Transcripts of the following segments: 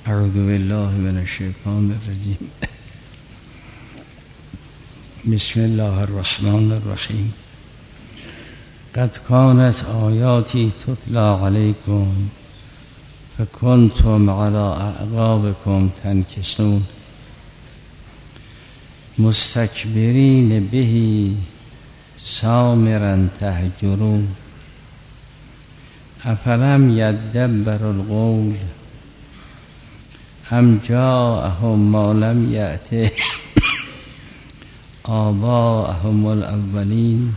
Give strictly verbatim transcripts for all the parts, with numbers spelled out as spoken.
اعوذ بالله من الشیطان الرجیم. بسم الله الرحمن الرحیم. قد كانت آیاتی تتلا علیکم فکنتم علی اعقابکم تنکسون مستکبرین به سامرا تهجرون افلم یدبروا القول ام جاءهم ما لم یأت آباءهم الاولین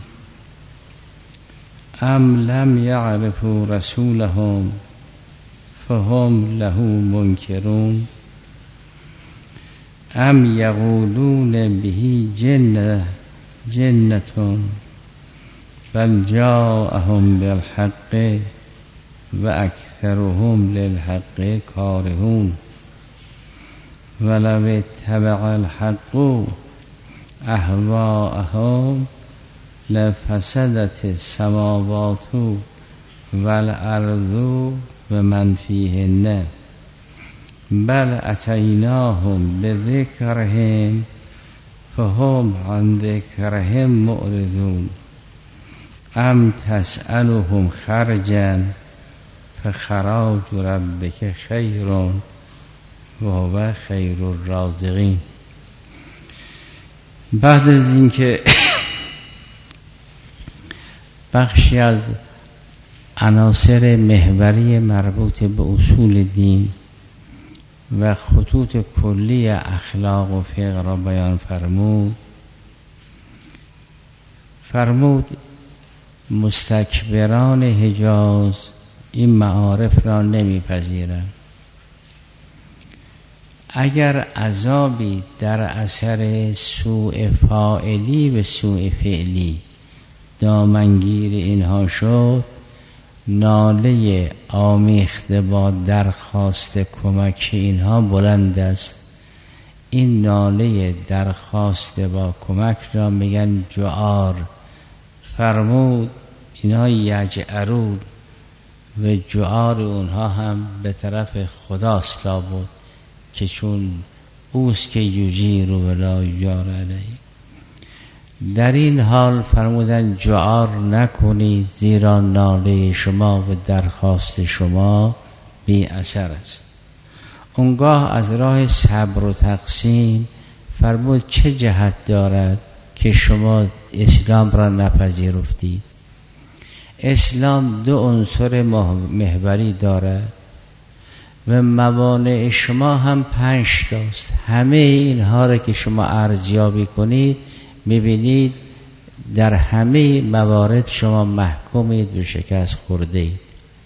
ام لم یعرفوا رسولهم فهم له منکرون ام یقولون به جنة جنة بل جاءهم بالحق و اکثرهم للحق کارهون ولو اتبع الحق اهواءهم لفسدت السماوات والارض و من فیهن بل اتیناهم بذکرهم فهم عن ذکرهم معرضون ام تسألهم خرجا فخراج ربک خیر و هو خیر الرازقین. بعد از اینکه بخشی از عناصر محوری مربوط به اصول دین و خطوط کلی اخلاق و فقه را بیان فرمود فرمود مستکبران حجاز این معارف را نمیپذیرند. اگر عذابی در اثر سوء فاعلی و سوء فعلی دامنگیر اینها شد، ناله آمیخته با درخواست کمک اینها بلند است. این ناله درخواست با کمک را میگن جعار. فرمود اینها یجعرون و جعار اونها هم به طرف خداست لابد که چون اوست که یجیر و لا یجار علیه. در این حال فرمودن جعار نکنید زیرا ناله شما و درخواست شما بی اثر است. اونگاه از راه صبر و تقسیم فرمود چه جهت دارد که شما اسلام را نپذیرفتید؟ اسلام دو عنصر محوری دارد و موانع شما هم پنج تاست. همه اینها را که شما ارزیابی کنید میبینید در همه موارد شما محکومید به شکست خورده اید.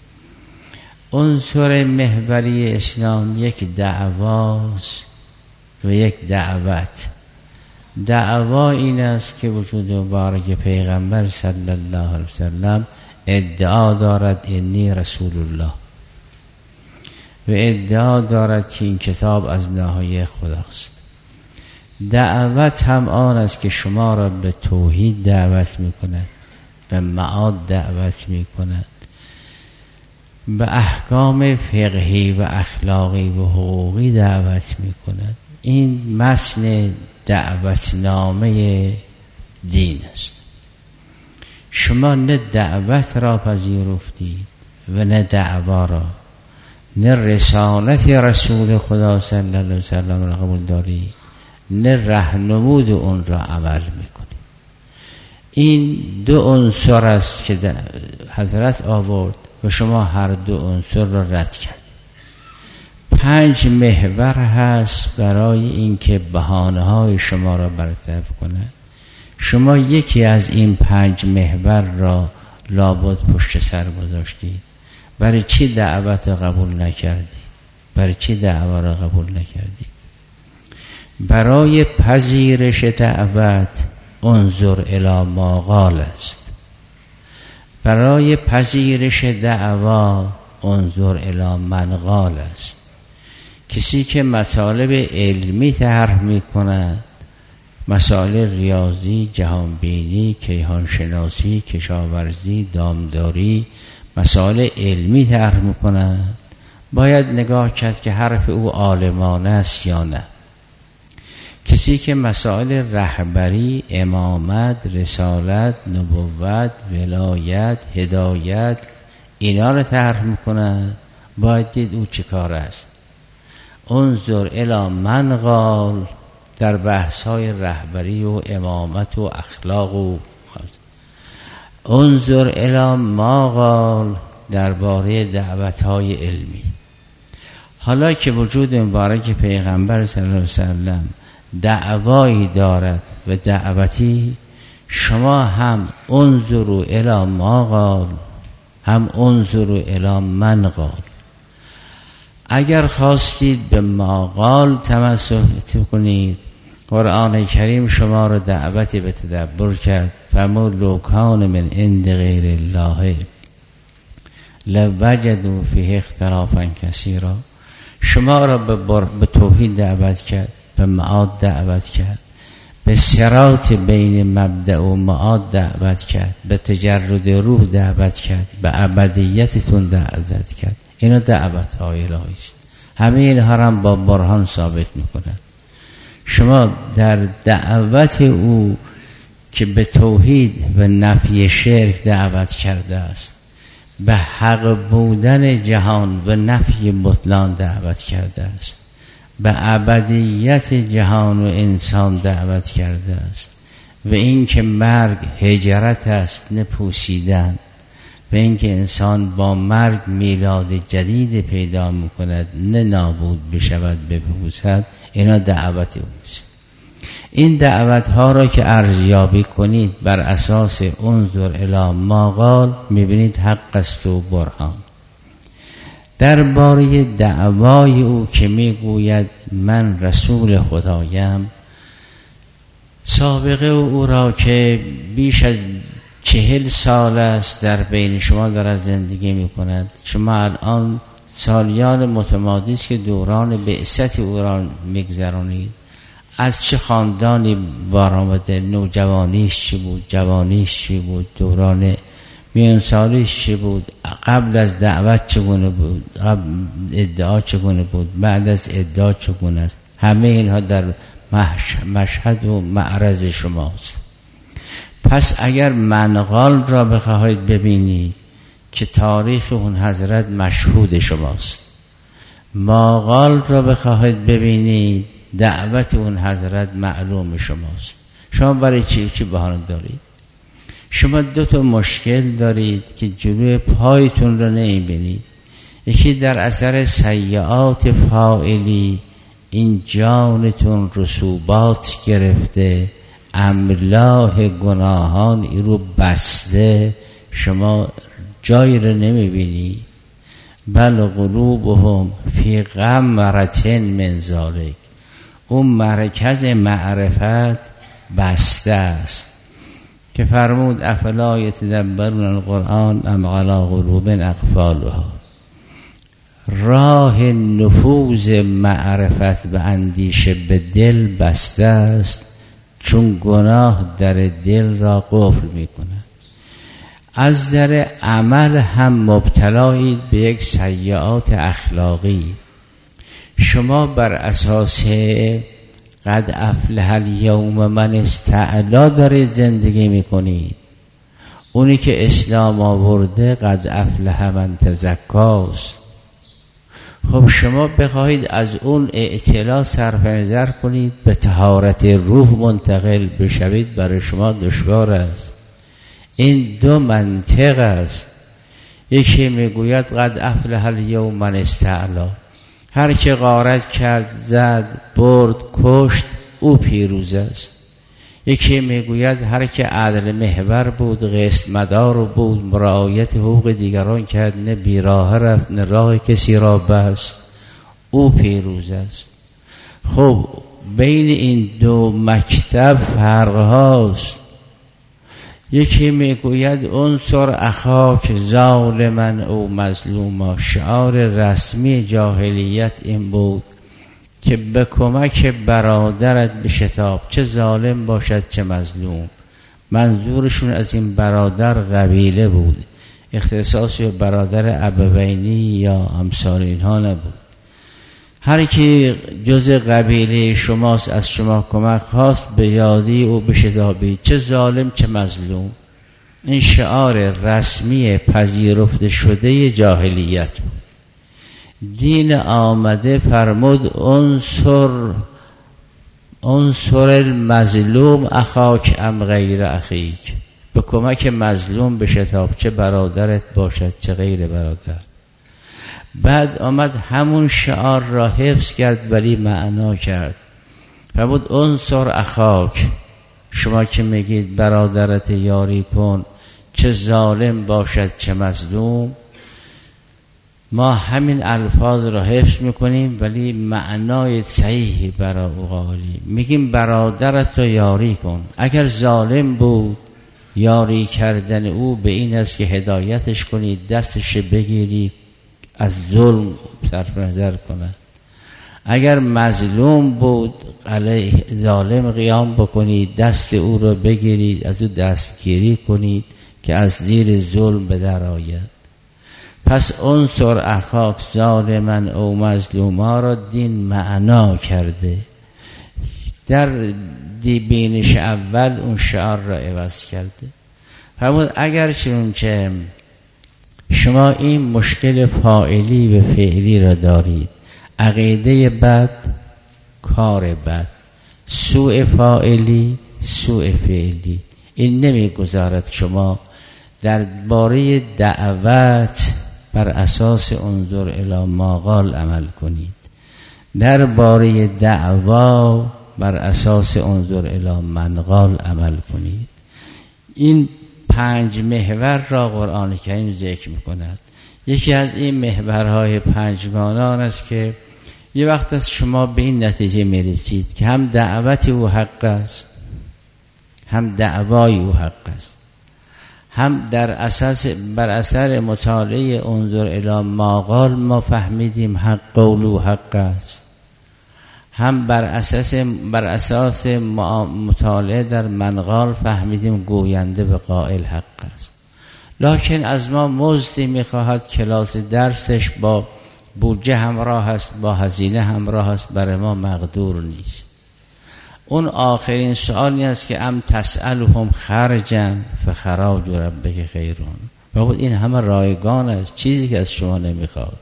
عنصر محوری اسلام یک دعواست و یک دعوت. دعوا این است که وجود مبارک پیغمبر صلی الله علیه وسلم ادعا دارد انی رسول الله و ادعا دارد که این کتاب از ناحیه خداست. دعوت هم آن است که شما را به توحید دعوت می کند، به معاد دعوت می کند، به احکام فقهی و اخلاقی و حقوقی دعوت می کند. این متن دعوتنامه دین است. شما نه دعوت را پذیرفتید و نه دعوا را، نه رسالت رسول خدا صلی الله علیه وسلم را قبول دارید، نه راهنمود اون را عمل میکنید. این دو عنصر است که حضرت آورد و شما هر دو عنصر را رد کردید. پنج محور هست برای اینکه بهانه های شما را برطرف کند. شما یکی از این پنج محور را لابد پشت سر گذاشتید. برای چی دعوت را قبول نکردید؟ برای چی دعوت را قبول نکردید؟ برای پذیرش دعوت انظر الی ما قال است. برای پذیرش دعوا انظر الی من قال است. کسی که مطالب علمی طرح می کند، مسائل ریاضی، جهانبینی، کیهانشناسی، کشاورزی، دامداری، مسائل علمی طرح می کند، باید نگاه کرد که حرف او عالمانه است یا نه. کسی که مسائل رهبری، امامت، رسالت، نبوت، ولایت، هدایت اینا رو طرح میکنه، باید دید او چه کار است. انظر الی من قال در بحث های رهبری و امامت و اخلاق و انظر الی ما قال درباره دعوت های علمی. حالا که وجود مبارک پیغمبر صلی الله علیه وسلم دعوایی دارد و دعوتی، شما هم انظروا الی ما قال هم انظروا الی من قال. اگر خواستید به ما قال تمسک کنید، قرآن کریم شما را دعوتی به تدبر کرد. فمو لو کان من عند غیر الله لوجدوا فیه اختلافا کثیرا. شما را به, به توحید دعوت کرد، به معاد دعوت کرد، به صراط بین مبدأ و معاد دعوت کرد، به تجرد روح دعوت کرد، به ابدیتتون دعوت کرد. اینا دعوت های الهی است. همه اینها هم با برهان ثابت میکنند. شما در دعوت او که به توحید و نفی شرک دعوت کرده است، به حق بودن جهان و نفی بطلان دعوت کرده است، به ابدیت جهان و انسان دعوت کرده است، و اینکه مرگ هجرت است نه پوسیدن، و اینکه انسان با مرگ میلاد جدید پیدا میکند نه نابود بشود بپوسد. اینا دعوت اوست. این دعوت ها را که ارزیابی کنید بر اساس انظر الی ما قال، میبینید حق است و برهان. درباره دعوای او که میگوید من رسول خدایم، سابقه او را که بیش از چهل سال است در بین شما دارد زندگی میکند. شما الان سالیان متمادی است که دوران بعثت او را میگذرانید. از چه خاندانی برآمده، نوجوانیش چی بود، جوانیش چی بود، دوران میانسالیش چی بود، قبل از دعوت چگونه بود، قبل ادعا چگونه بود، بعد از ادعا چگونه است. همه اینها در مشهد و معرض شماست. پس اگر منقال را بخواهید ببینید که تاریخ اون حضرت مشهود شماست، ماقال را بخواهید ببینید دعوت اون حضرت معلوم شماست. شما برای چی چی بهانه دارید؟ شما دو تا مشکل دارید که جلوی پایتون را نمیبینید. یکی در اثر سیئات فاعلی این جانتون رسوبات گرفته، املاح گناهان ای رو بسته، شما جایی رو نمیبینید. بل قلوبهم فی غمرة من ذلک، اون مرکز معرفت بسته است که فرمود افلا یتدبرون القرآن ام علی قلوب اقفالها. راه نفوذ معرفت به اندیشه به دل بسته است، چون گناه در دل را قفل میکنه. از در عمل هم مبتلایید به یک سیئات اخلاقی. شما بر اساس قد افلح الیوم من استعلا دارید زندگی میکنید. اونی که اسلام آورده قد افلح من تزکاست. خب شما بخواهید از اون اعتلا صرف نظر کنید، به طهارت روح منتقل بشوید، برای شما دشوار است. این دو منطق است. یکی میگوید قد افلح الیوم من استعلا، هر که غارت کرد، زد، برد، کشت، او پیروز است. یکی میگوید هر که عدل محور بود، قسط مدار بود، مراعایت حقوق دیگران کرد، نه بیراه رفت نه راه کسی را بست، او پیروز است. خب بین این دو مکتب فرق هاست. یکی میگوید انصر اخاک ظالما او مظلوما. شعار رسمی جاهلیت این بود که به کمک برادرت بشتاب، چه ظالم باشد چه مظلوم. منظورشون از این برادر قبیله بود. اختصاص برادر ابوینی یا امثال اینها نبود. هر کی جز قبیله شماست از شما کمک خواست به یادی او بشتابید، چه ظالم چه مظلوم. این شعار رسمی پذیرفته شده جاهلیت بود. دین آمده فرمود انصر انصر المظلوم اخاک ام غیر اخیک، به کمک مظلوم بشتاب، چه برادرت باشد چه غیر برادر. بعد آمد همون شعار را حفظ کرد ولی معنا کرد. فرمود انصر اخاک، شما که میگید برادرت یاری کن چه ظالم باشد چه مظلوم، ما همین الفاظ را حفظ میکنیم ولی معنای صحیحی برای او قائلیم. میگیم برادرت را یاری کن. اگر ظالم بود یاری کردن او به این است که هدایتش کنید، دستش بگیری از ظلم صرف نظر کند. اگر مظلوم بود علیه ظالم قیام بکنید، دست او را بگیرید از او دستگیری کنید که از زیر ظلم به در آید. پس انصر اخاک ظالمن او مظلوما را دین معنا کرده. در دی بینش اول اون شعار را عوض کرده. فرمود اگر چنانچه شما این مشکل فاعلی و فعلی را دارید، عقیده بد، کار بد، سوء فاعلی، سوء فعلی، این نمیگذارد شما در باره دعوت بر اساس انظر الی ما قال عمل کنید، در باره دعوا بر اساس انظر الی من قال عمل کنید. این پنج محور را قرآن کریم ذکر می‌کند. یکی از این محورهای پنجگانه آن است که یه وقت از شما به این نتیجه می‌رسید که هم دعوت او حق است، هم دعوای او حق است، هم در اساس بر اثر مطالعه انظر الی ما قال ما فهمیدیم حق قول او حق است، هم بر اساس بر اساس مطالعه در من قال فهمیدیم گوینده به قائل حق است. لکن از ما مزدی میخواهد کلاس درسش با بودجه همراه است، با هزینه همراه است، برای ما مقدور نیست. اون آخرین سوالی است که ام تسألهم خرجا فخراج ربک خیرون. بابا این همه رایگان است، چیزی که از شما نمیخواد،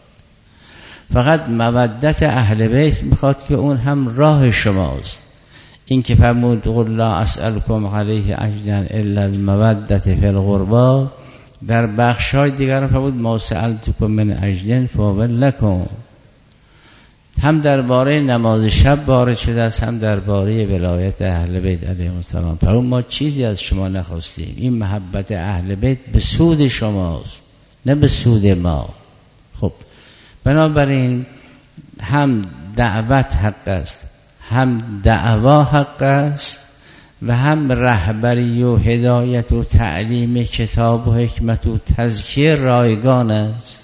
فقط مودت اهل بیت میخواد که اون هم راه شماست. این که فرمود قل لا اسألکم علیه اجرا الا المودة فی القربى، در بخشای دیگر فرمود ما سألتکم من اجر فهو لکم. هم درباره نماز شب وارد شده است، هم درباره ولایت اهل بیت علیهم السلام. فرمود ما چیزی از شما نخواستیم، این محبت اهل بیت به سود شماست نه به سود ما. خب بنابراین هم دعوت حق است، هم دعوا حق است، و هم رهبری و هدایت و تعلیم کتاب و حکمت و تذکیر رایگان است.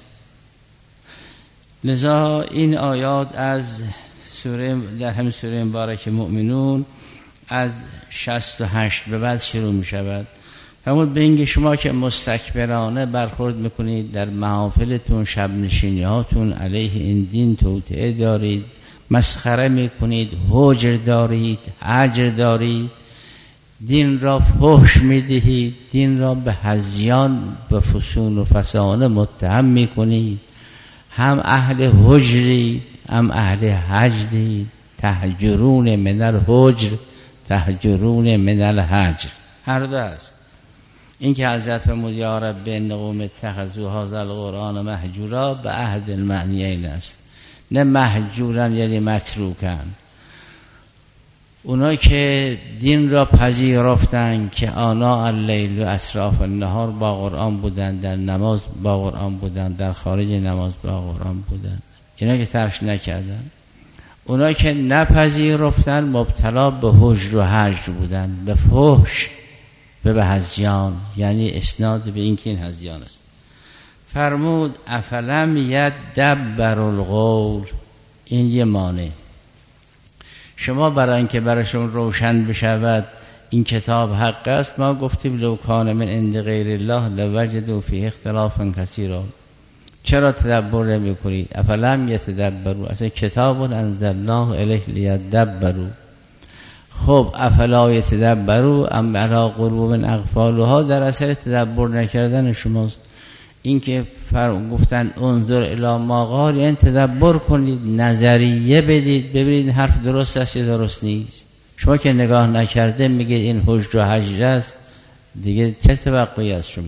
لذا این آیات از سوره در همین سوره مبارک مؤمنون از شصت و هشت به بعد شروع می شود. فرمود به اینکه شما که مستکبرانه برخورد میکنید در محافلتون، شب نشینی هاتون، علیه این دین توطئه دارید، مسخره میکنید، هجر دارید، هجر دارید، دین را فحش میدهید، دین را به هذیان و فسون و فسانه متهم میکنید، هم اهل هجرید هم اهل هجرید، تهجرون من الهجر تهجرون من الهجر، هر دو است. این که حضرت فرمود یا رب ان قوم اتخذوا هذا القرآن مهجورا به عهد المعنیین است، نه مهجورن یعنی متروکن. اونایی که دین را پذیرفتن که آناء اللیل و اطراف النهار با قرآن بودن، در نماز با قرآن بودن، در خارج نماز با قرآن بودن، اینا که ترک نکردن. اونایی که نپذیرفتن مبتلا به هجر و هجر بودن، به فحش و به هذیان، یعنی اسناد به این که این هذیان است. فرمود افلم یدبر القول، این یه مانع. شما برای اینکه براشون روشن بشود این کتاب حق است، ما گفتیم لو کان من عند غیر الله لوجدوا فیه اختلافا کثیرا. چرا تدبر نمی کنید؟ افلم یتدبروا، اصلا کتاب انزلناه الیک لیدبروا. خب افلا یتدبروا ام علی قلوب اقفالها، در اثر تدبر نکردن شماست. این که فرق گفتن انظر الی ما قال، یعنی تدبر کنید، نظریه بدید، ببینید حرف درست است یا درست نیست. شما که نگاه نکرده میگید این حجر و حجر است، دیگه چه توقعی از شما؟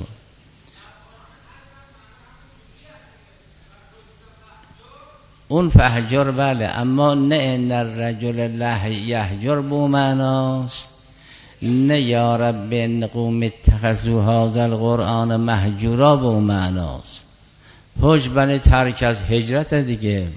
اون فحجر بله، اما نه ان الرجل لا یحجر به معناست، نه یا رب ان قوم اتخذوا هذا القرآن مهجورا به معناست. حجر بنی ترک از هجرت دیگه.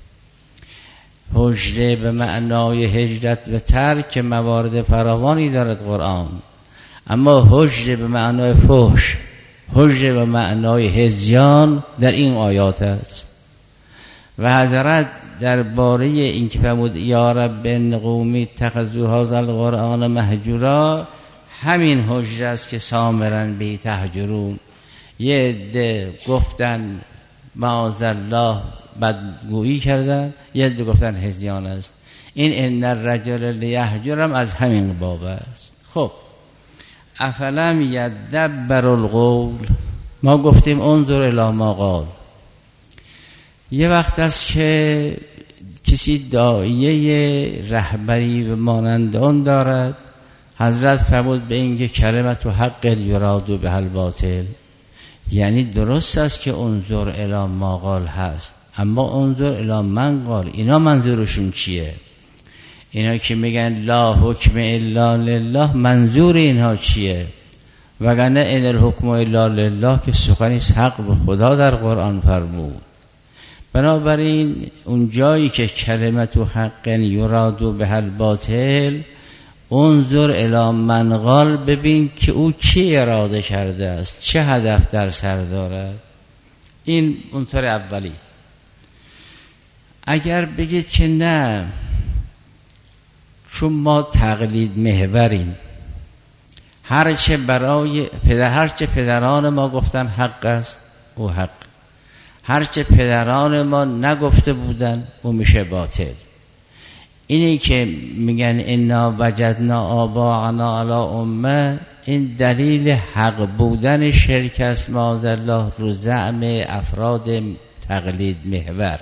حجر به معنای هجرت و ترک موارد فراوانی دارد قرآن، اما حجر به معنای فحش، حجر به معنای هذیان در این آیات است. و حضرت درباره این که فرمود یا رب ان قومی اتخذوا هذا القرآن مهجورا، همین حجر است که سامرا به تهجرون. یه عده گفتن معاذالله بدگویی کردن، یه عده گفتن هذیان است. این ان الرجل لیهجر هم از همین باب است. خب افلم یدبر القول، ما گفتیم انظر الی ما قال. یه وقت است که کسی داعیه رهبری و مانند آن دارد، حضرت فرمود به اینکه کلمت و حق یراد به الباطل، یعنی درست است که انظر الی ما قال هست، اما انظر الی من قال. اینا منظورشون چیه؟ اینا که میگن لا حکم الا لله، منظور اینها چیه؟ وگرنه ان الحکم الا لله که سخنی حق به خدا در قرآن فرمود. بنابراین اون جایی که کلمت و حق یراد به الباطل، انظر الی من قال، ببین که او چی اراده کرده است، چه هدف در سر دارد. این اونطور اولی. اگر بگید که نه چون ما تقلید محوریم، هرچه برای پدر هرچه پدران ما گفتن حق است او حق، هرچه پدران ما نگفته بودن او میشه باطل. اینی که میگن انا وجدنا آباءنا علی امه، این دلیل حق بودن شرک است معاذالله رو زعم افراد تقلید محور.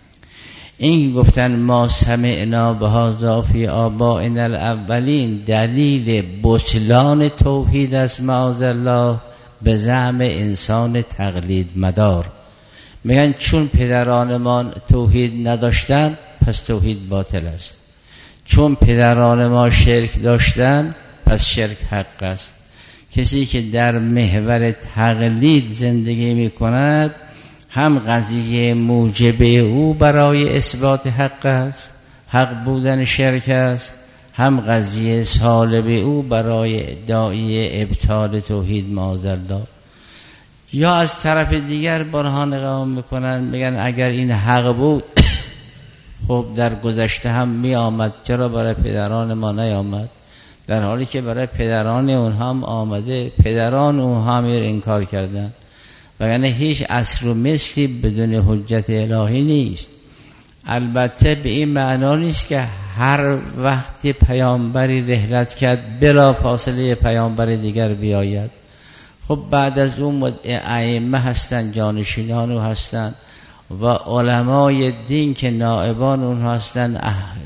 این گفتن ما سمعنا بهذا فی آبائنا الاولین، دلیل بطلان توحید است معاذالله به زعم انسان تقلید مدار. میگن چون پدران ما توحید نداشتن پس توحید باطل است، چون پدران ما شرک داشتن پس شرک حق است. کسی که در محور تقلید زندگی میکند، هم قضیه موجب او برای اثبات حق است، حق بودن شرک است، هم قضیه سالب او برای ادعای ابطال توحید معاذالله. یا از طرف دیگر برهان قوام میکنن، میگن اگر این حق بود خب در گذشته هم می آمد، چرا برای پدران ما نیامد؟ در حالی که برای پدران اونها هم آمده، پدران اونها هم انکار کردن. وگرنه هیچ اصل و مثلی بدون حجت الهی نیست. البته به این معنا نیست که هر وقت پیامبری رحلت کرد بلا فاصله پیامبر دیگر بیاید. خب بعد از اون ائمه هستن، جانشینان او هستن و علمای دین که نائبان اون هستن،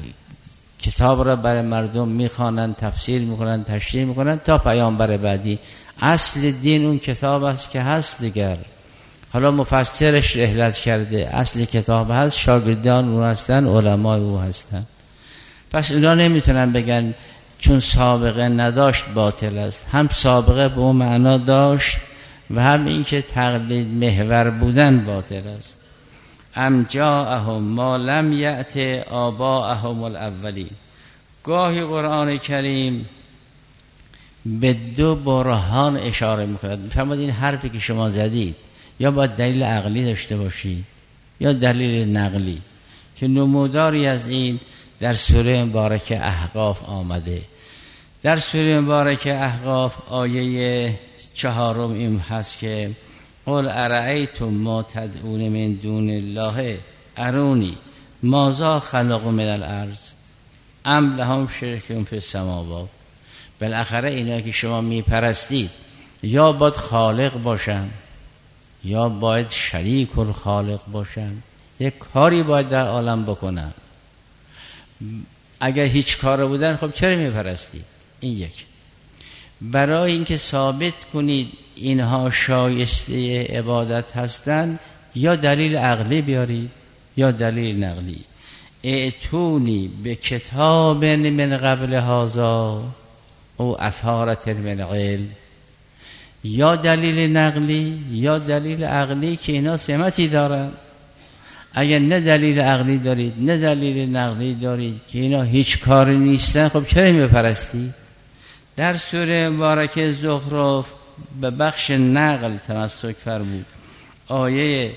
کتاب را برای مردم میخوانند، تفسیر میکنند، تشریح میکنند تا پیامبر بعدی. اصل دین اون کتاب است که هست دیگر. حالا مفسرش رحلت کرده، اصل کتاب هست، شاگردان اون هستن، علمای او هستن. پس اونا نمیتونن بگن چون سابقه نداشت باطل است. هم سابقه به اون معنا داشت و هم این که تقلید محور بودن باطل است. ام جاءهم ما لم یأت آباءهم الاولین. گاهی قرآن کریم به دو برهان اشاره میکند. میفرماد این حرفی که شما زدید یا باید دلیل عقلی داشته باشید یا دلیل نقلی، که نموداری از این در سوره مبارکه احقاف آمده. در سوره مبارکه احقاف آیه چهارم این هست که قل ارأیتم ما تدعون من دون الله ارونی ماذا خلقوا من الارض ام لهم شرک فی السماوات. بالاخره اینا که شما میپرستید یا باید خالق باشن یا باید شریک الخالق باشن، یک کاری باید در عالم بکنن. اگر هیچ کار بودن خب چرا میپرستید؟ این یک. برای اینکه ثابت کنید اینها شایسته عبادت هستند یا دلیل عقلی بیارید یا دلیل نقلی. ائتونی به کتاب من قبل هذا او اثارت من علم، یا دلیل نقلی یا دلیل عقلی که اینا سمتی دارن. اگر نه دلیل عقلی دارید نه دلیل نقلی دارید که اینا هیچ کاری نیستن، خب چرا میپرستی؟ در سوره مبارکه زخرف به بخش نقل تمسک فرمود. آیه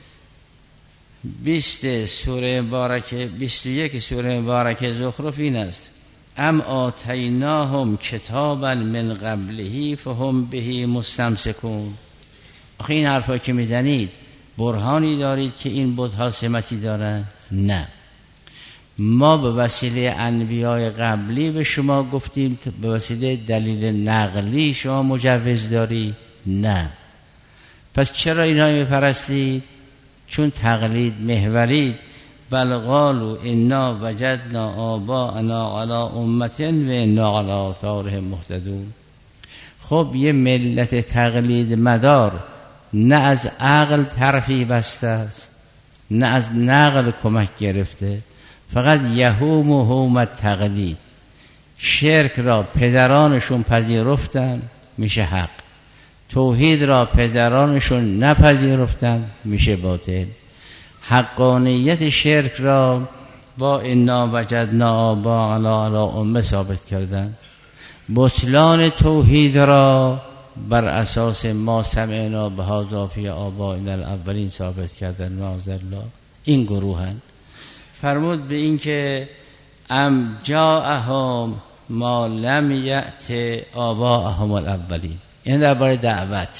بیست سوره مبارکه بیست و یک سوره مبارکه زخرف این است: ام آتیناهم کتابا من قبله فهم به مستمسکون. آخه این حرفا که میزنید برهانی دارید که این بت‌ها سمتی دارن؟ نه. ما به وسیله انبیای قبلی به شما گفتیم به وسیله دلیل نقلی شما مجوز داری؟ نه. پس چرا اینا میپرستید؟ چون تقلید محورید. بل قالوا انا وجدنا آباءنا علی امة و انا علی آثارهم مهتدون. خب یه ملت تقلید مدار نه از عقل طرفی بسته است نه از نقل کمک گرفته، فقط یهوم و هوم تقلید. شرک را پدرانشون پذیرفتن میشه حق، توحید را پدرانشون نپذیرفتن میشه باطل. حقانیت شرک را با انا وجدنا آباءنا علی امه ثابت کردن، بطلان توحید را بر اساس ما سمعنا بهذا فی آبائنا الاولین ثابت کردن. معاذالله این گروهن. فرمود به این که ام جاءهم ما لم یأت آباءهم الاولین. این درباره دعوت.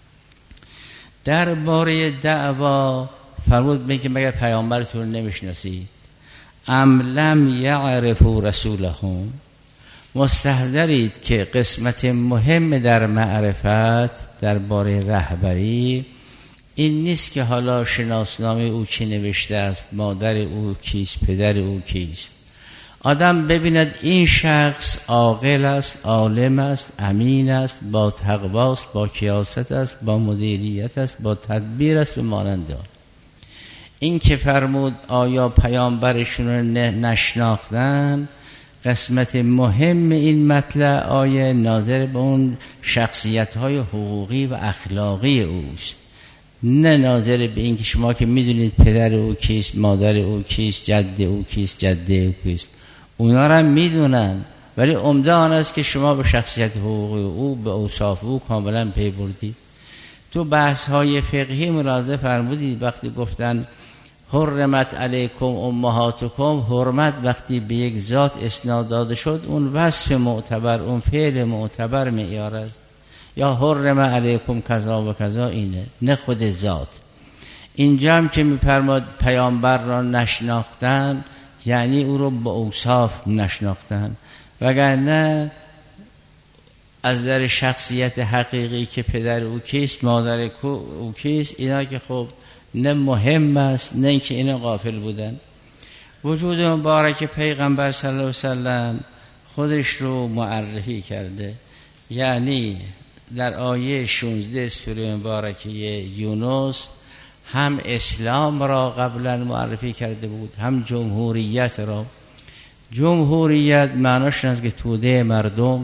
درباره دعوا فرمود به این که مگر پیامبرتون نمیشناسید؟ ام لم یعرفوا رسولهم. مستحضرید که قسمت مهم در معرفت درباره رهبری این نیست که حالا شناسنامه او چی نوشته است، مادر او کیست، پدر او کیست. آدم ببیند این شخص عاقل است، عالم است، امین است، با تقوا است، با کیاست است، با مدیریت است، با تدبیر است و مانند آن. این که فرمود آیا پیامبرشون رو نشناختن، قسمت مهم این مطلع آیه ناظر به اون شخصیت‌های حقوقی و اخلاقی اوست، نه ناظر به این که شما که میدونید پدر او کیست، مادر او کیست، جد او کیست، جده او کیست. اونا را میدونن، ولی عمده آن است که شما به شخصیت حقوقی او، به اوصاف او کاملا پی بردید. تو بحث‌های فقهی ملاحظه فرمودید وقتی گفتن حرمت علیکم امهاتکم، حرمت وقتی به یک ذات اسناد داده شد اون وصف معتبر، اون فعل معتبر معیار است. یا حرم علیکم کذا و کذا اینه، نه خود ذات. اینجا هم که میفرماد پیامبر را نشناختن یعنی او رو با اوصاف نشناختن، وگرنه از در شخصیت حقیقی که پدر او کیست، مادر او کیست، اینا که خب نه مهم است نه اینکه اینا غافل بودن. وجود مبارک پیغمبر صلی الله علیه وسلم خودش رو معرفی کرده. یعنی در آیه شانزده سوره مبارکه یونس هم اسلام را قبلا معرفی کرده بود، هم جمهوریت را. جمهوریت معناش است که توده مردم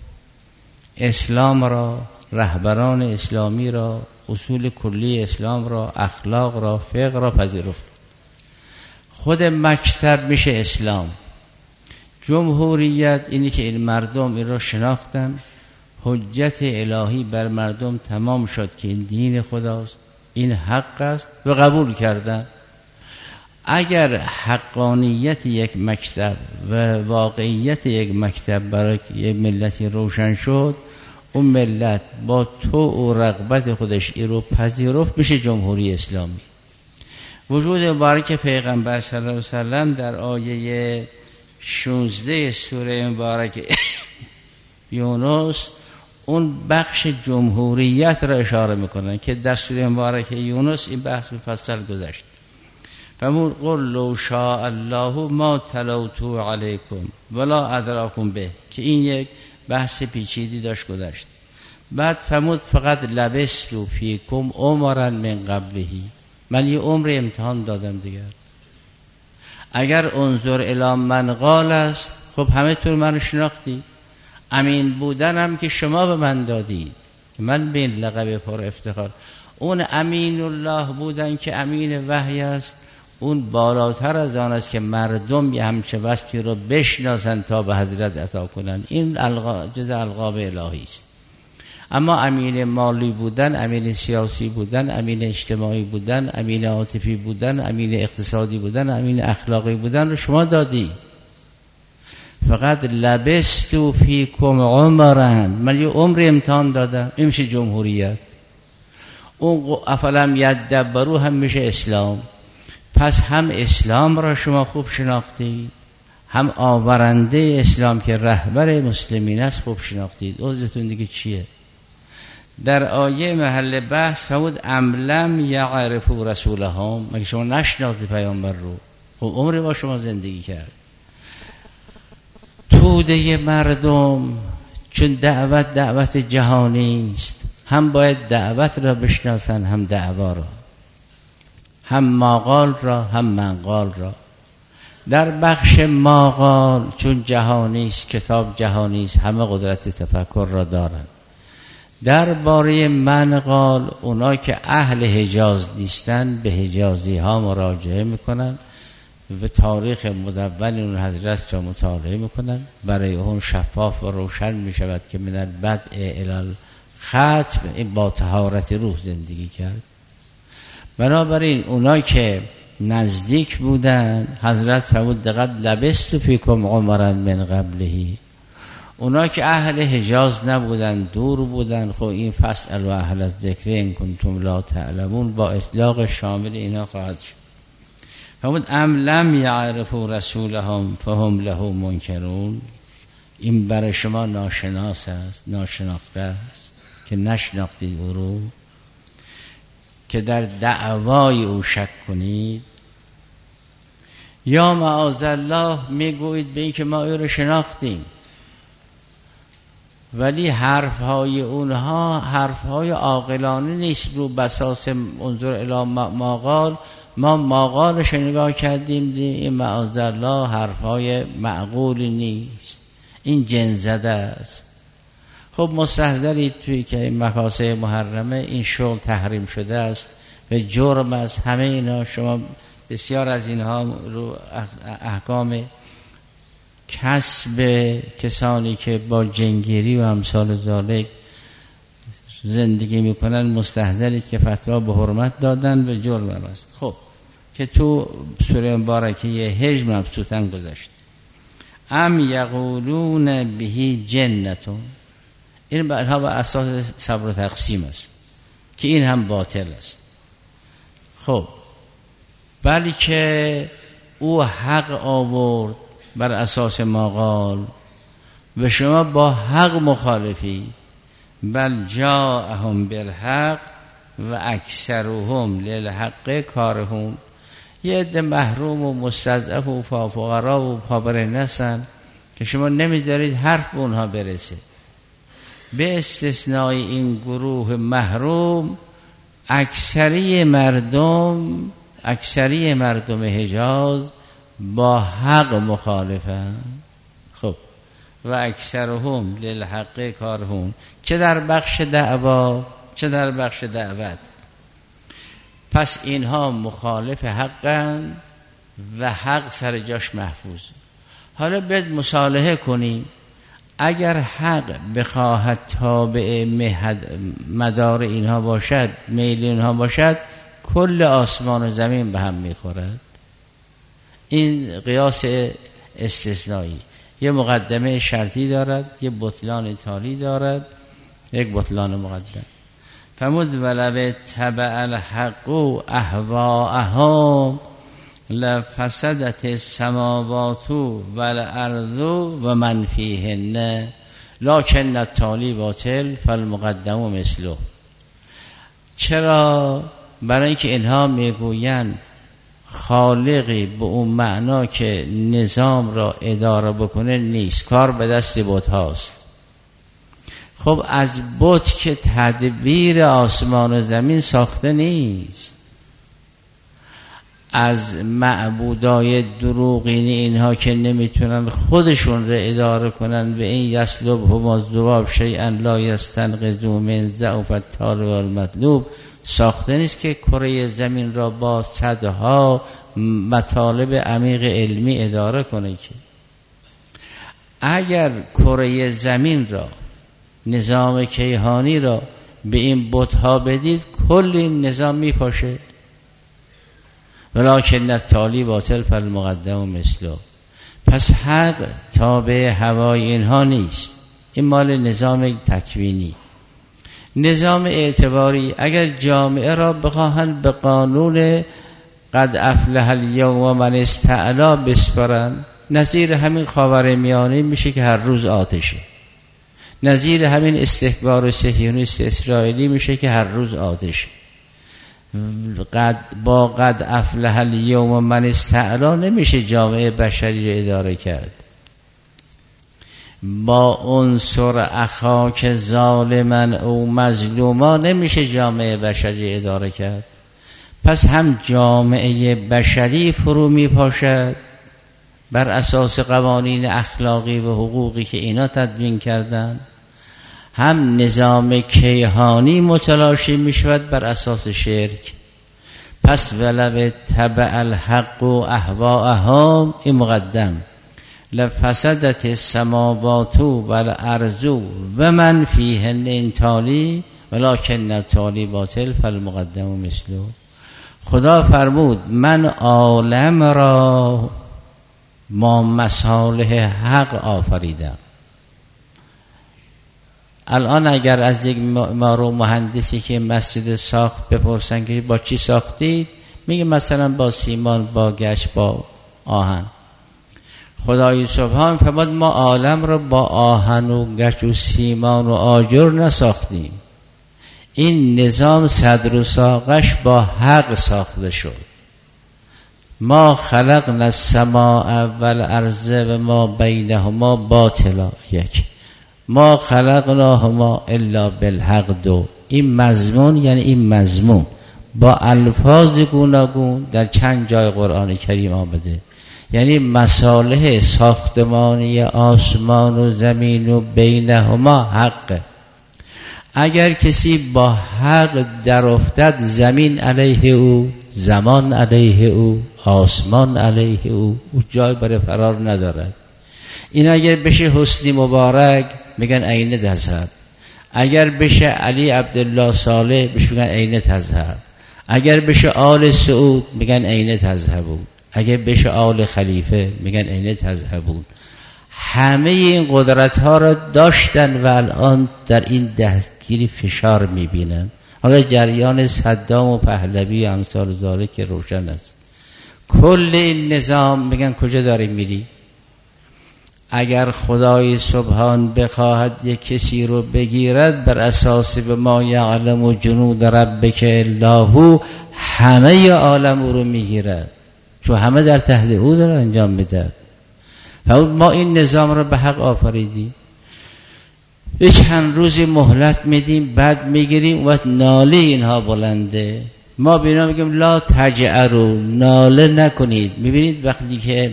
اسلام را، رهبران اسلامی را، اصول کلی اسلام را، اخلاق را، فقه را پذیرفت. خود مکتب میشه اسلام. جمهوریت اینی که این مردم این را شناختن، حجت الهی بر مردم تمام شد که این دین خداست، این حق است و قبول کردن. اگر حقانیت یک مکتب و واقعیت یک مکتب برای یک ملتی روشن شد، اون ملت با تو و رغبت خودش ای رو پذیرفت، میشه جمهوری اسلامی. وجود مبارک پیغمبر صلی الله علیه وسلم در آیه شانزده سوره مبارک یونس اون بخش جمهوریت را اشاره میکنن که در سوره مبارک یونس این بحث مفصل گذشت. فمون قل لو شاء الله ما تلوتو علیکم ولا ادراکم به، که این یک بحث پیچیدی داشت گذشت. بعد فرمود فقط لبستو فیکم عمرا من قبلهی، من یه عمر امتحان دادم دیگر. اگر انظر الی من قال است، خب همه طور منو شناختی، امین بودنم که شما به من دادید، من به این لقب پر افتخار. اون امین الله بودن که امین وحی است، اون بالاتر از آن است که مردم یه همچه وصفی رو بشناسن تا به حضرت عطا کنن. این القاب جز القاب الهی است. اما امین مالی بودن، امین سیاسی بودن، امین اجتماعی بودن، امین عاطفی بودن، امین اقتصادی بودن، امین اخلاقی بودن رو شما دادی. فقط لبستو فیکم عمرن، من یه عمر امتحان دادم. این میشه جمهوریت. اون افلم یدبروا هم میشه اسلام. پس هم اسلام را شما خوب شناختید، هم آورنده اسلام که رهبر مسلمین است خوب شناختید. عذرتون دیگه چیه؟ در آیه محل بحث فرمود ام لم یعرفوا رسولهم، مگه شما نشناختید پیامبر رو؟ خب عمری با شما زندگی کرد. توده مردم چون دعوت دعوت جهانی است، هم باید دعوت را بشناسن هم دعوا را، هم ماقال را هم منقال را. در بخش ماقال چون جهانی است، کتاب جهانی است، همه قدرت تفکر را دارند. در باره منقال اونا که اهل حجاز نیستن به حجازی ها مراجعه میکنن و تاریخ مدون اون حضرت را مطالعه میکنن. برای اون شفاف و روشن میشود که من البدء الی الختم با طهارت روح زندگی کرد. بنابراین اونا که نزدیک بودن، حضرت فرمود دقت لبستو فیکم عمرا من قبلهی. اونا که اهل حجاز نبودن، دور بودن، خب این فاسألوا اهل الذکر ان کنتم لا تعلمون با اطلاق شامل اینا خواهد شد. فرمود ام لم یعرفوا رسولهم فهم له منکرون، این برای شما ناشناس است، ناشناخته است که نشناختید او رو، که در دعوای او شک کنید. یا معاذالله میگویید به این که ما او رو شناختیم، ولی حرفهای اونها حرفهای عاقلانه نیست. رو بساس انظر الی ما قال، ما ماقالش نگاه کردیم، این معاذالله حرفهای معقولی نیست، این جن زده است. خب مستحضرید توی که این مکاسب محرمه این شغل تحریم شده است و جرم است. همه اینا شما بسیار از اینها رو احکام کسب کسانی که با جنگیری و امثال ذالک زندگی میکنن مستحضرید که فتوا به حرمت دادن و جرم است. خب که تو سوره مبارکه هجر مبسوطن گذشت. ام یقولون بهی جنتون، این برها بر اساس صبر و تقسیم است که این هم باطل است. خب بلکه او حق آورد بر اساس ما قال و شما با حق مخالفی. بل جاءهم بالحق و اکثرهم للحق کارهون. یه عده محروم و مستضعف و فقرا و پابرهنه هستن که شما نمیذارید حرف به اونها برسه. به استثنای این گروه محروم، اکثری مردم اکثری مردم حجاز با حق مخالفن. خب و اکثرهم للحق کارهون، چه در بخش دعوا چه در بخش دعوت. پس اینها مخالف حقن و حق سر جاش محفوظ. حالا باید مصالحه کنیم. اگر حق بخواهد تابع مدار اینها باشد، میل اینها باشد، کل آسمان و زمین به هم میخورد. این قیاس استثنایی یه مقدمه شرطی دارد، یه بطلان تالی دارد، یک بطلان مقدم. فرمود ولو تبع الحق اهواءهم لفسدت السماوات والارض و من فیهن لکن التالی باطل فالمقدم مثله. چرا؟ برای اینکه اینها میگویند خالقی به اون معنا که نظام را اداره بکنه نیست، کار به دست بت هاست. خب از بت که تدبیر آسمان و زمین ساخته نیست، از معبودای دروغینی اینها که نمیتونن خودشون را اداره کنن به این یسلبهم الذباب شیئا لا یستنقذوا من ضعف الطالب والمطلوب ساخته نیست که کره زمین را با صدها مطالب عمیق علمی اداره کنه. که اگر کره زمین را، نظام کیهانی را به این بت‌ها بدید کل این نظام میپاشه. ولکن التالی باطل فالمقدم مثله. پس حق تابع هوای اینها نیست، این مال نظام تکوینی. نظام اعتباری اگر جامعه را بخواهند به قانون قد افلح الیوم من استعلا بسپرند، نظیر همین خاورمیانه میشه که هر روز آتشه، نظیر همین استکبار صهیونیست اسرائیلی میشه که هر روز آتشه. قد با قد افلح الیوم من استعلا نمیشه جامعه بشری را اداره کرد. با عنصر اخاک ظالما او مظلوما نمیشه جامعه بشری اداره کرد. پس هم جامعه بشری فرو میپاشد بر اساس قوانین اخلاقی و حقوقی که اینا تدوین کردن، هم نظام کیهانی متلاشی میشود بر اساس شرک. پس ولو تبع الحق و اهواءهم این مقدم، لفسدت السماوات والارض و من فیهن این تالی ولکن التالی باطل فالمقدم مثله. خدا فرمود من عالم را ما مصالح حق آفریدم. الان اگر از یک مارو مهندسی که مسجد ساخت بپرسن که با چی ساختید، میگه مثلا با سیمان، با گچ، با آهن. خدای سبحان فرمود ما عالم را با آهن و گچ و سیمان و آجر نساختیم، این نظام صدر و ساقش با حق ساخته شد. ما خلقنا السماء والارض و ما بینهما باطلا، یک ما خلقناهما الا بالحق، دو این مضمون یعنی این مضمون با الفاظ گوناگون در چند جای قرآن کریم آمده، یعنی مصالح ساختمانی آسمان و زمین و بینهما حق. اگر کسی با حق در افتد، زمین علیه او، زمان علیه او، آسمان علیه او، او جای برای فرار ندارد. این اگر بشه حسنی مبارک میگن عین تذهب، اگر بشه علی عبدالله صالح بشه میگن عین تذهب، اگر بشه آل سعود میگن عین تذهبون، اگر بشه آل خلیفه میگن عین تذهبون. همه این قدرت ها را داشتن و الان در این دستگیری فشار میبینن. حالا جریان صدام و پهلوی و امثال ذالک که روشن است. کل این نظام میگن کجا داری میری؟ اگر خدای سبحان بخواهد یک کسی رو بگیرد بر اساس به ما یعلم و جنود ربک الا هو، همه عالم او رو میگیرد، چون همه در تحت او داره انجام میدهد. ما این نظام رو به حق آفریدیم، چند روزی مهلت میدیم، بعد میگیریم و ناله اینها بلنده. ما بینا میگیم لا تجعروا، ناله نکنید. میبینید وقتی که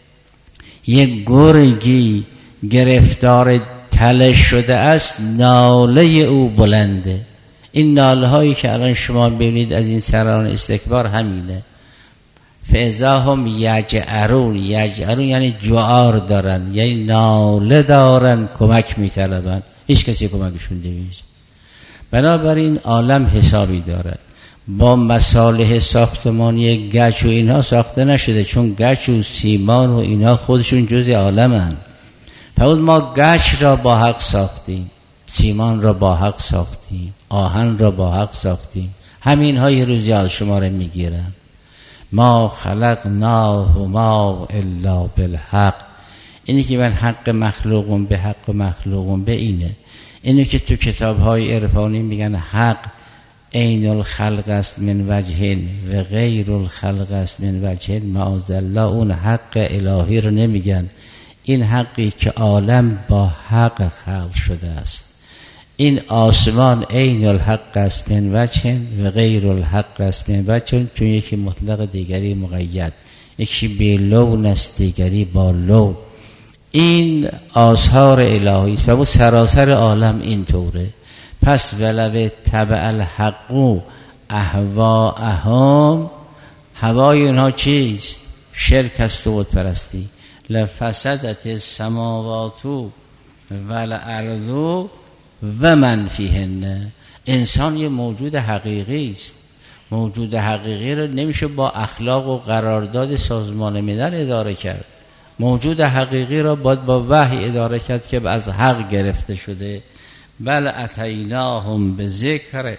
یک گرگی گرفتار تله شده است، ناله او بلنده. این ناله هایی که الان شما ببینید از این سران استکبار همینه. فاذا هم یجعرون، یجعرون یعنی جوار دارن، یعنی ناله دارن، کمک میطلبن، هیچ کسی کمکشون نمیشه. بنابراین عالم حسابی دارد. با مصالح ساختمانی گچ و اینها ساخته نشده، چون گچ و سیمان و اینها خودشون جزء عالمن. پس ما گچ را با حق ساختیم، سیمان را با حق ساختیم، آهن را با حق ساختیم. همین ها یه روزی از شما را میگیرن. ما خلقناهما الا بالحق. اینی که من حق مخلوقون به حق مخلوقون به اینه. اینو که تو کتاب های عرفانی میگن حق عین الخلق است من وجه و غیر الخلق است من وجه، معاذالله اون حق الهی رو نمیگن. این حقی که عالم با حق خلق شده است. این آسمان عین الحق است من وجه و غیر الحق است من وجه، چون یکی مطلق دیگری مقید، یکی بی لون است دیگری با لون. این آثار الهی است و سراسر عالم این طوره. پس ولو تبع الحق اهواءهم، هوای اونها چیست؟ شرک است و بت پرستی. لفسدت السماوات والارض و من فیهن. انسان یه موجود حقیقی است. موجود حقیقی رو نمیشه با اخلاق و قرارداد سازمان ملل اداره کرد. موجود حقیقی را باید با وحی اداره کرد که از حق گرفته شده. بل اتیناهم بذکرهم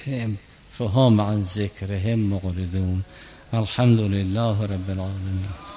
فهم عن ذکرهم معرضون. الحمد لله رب العالمین.